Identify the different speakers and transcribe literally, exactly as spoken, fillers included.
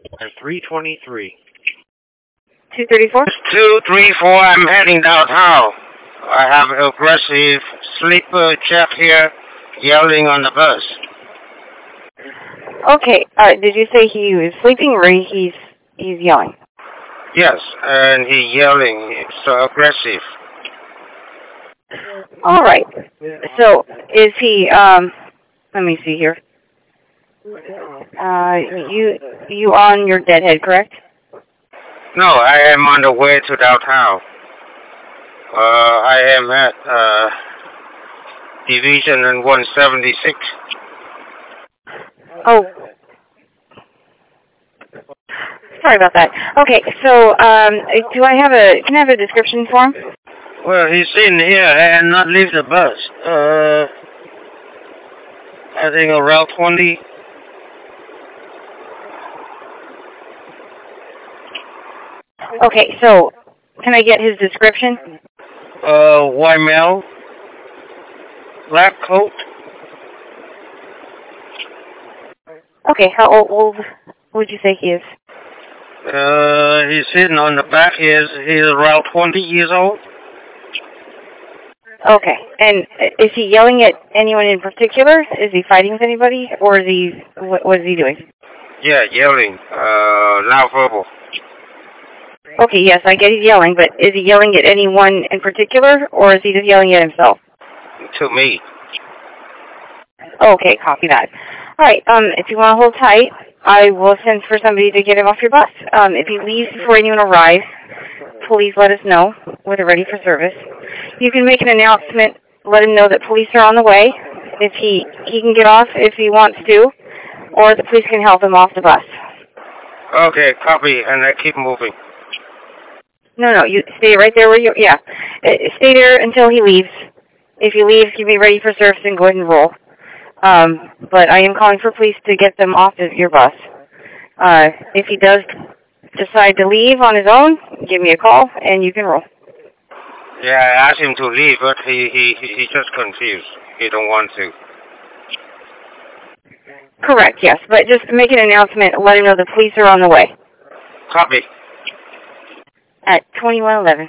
Speaker 1: And three twenty-three.
Speaker 2: two thirty-four?
Speaker 3: two three four, I'm heading downtown. I have aggressive sleeper chap here yelling on the bus.
Speaker 2: Okay, uh, did you say he was sleeping or he's he's yelling?
Speaker 3: Yes, and he yelling. It's so aggressive.
Speaker 2: All right. So, is he, um, let me see here. Uh, you, you on your deadhead, correct?
Speaker 3: No, I am on the way to downtown. Uh, I am at, uh, Division and one seventy-six.
Speaker 2: Oh. Sorry about that. Okay, so, um, do I have a, can I have a description for him?
Speaker 3: Well, he's in here and not leave the bus. Uh, I think around twenty.
Speaker 2: Okay, so, can I get his description?
Speaker 3: Uh, white male, black coat.
Speaker 2: Okay, how old would you say he is?
Speaker 3: Uh, he's sitting on the back. He is, he's around twenty years old.
Speaker 2: Okay, and is he yelling at anyone in particular? Is he fighting with anybody, or is he, what, what is he doing?
Speaker 3: Yeah, yelling, uh, loud verbal.
Speaker 2: Okay, yes, I get he's yelling, but is he yelling at anyone in particular, or is he just yelling at himself?
Speaker 3: To me.
Speaker 2: Okay, copy that. All right, um, if you want to hold tight, I will send for somebody to get him off your bus. Um, if he leaves before anyone arrives, please let us know when they're ready for service. You can make an announcement, let him know that police are on the way. If he, he can get off if he wants to, or the police can help him off the bus.
Speaker 3: Okay, copy, and I keep moving.
Speaker 2: No, no, you stay right there where you, yeah. Uh, Stay there until he leaves. If he leaves, you be ready for service and go ahead and roll. Um, but I am calling for police to get them off of your bus. Uh, if he does decide to leave on his own, give me a call and you can roll.
Speaker 3: Yeah, I asked him to leave, but he, he, he's just confused. He don't want to.
Speaker 2: Correct, yes, but just make an announcement, let him know the police are on the way.
Speaker 3: Copy.
Speaker 2: At twenty-one eleven.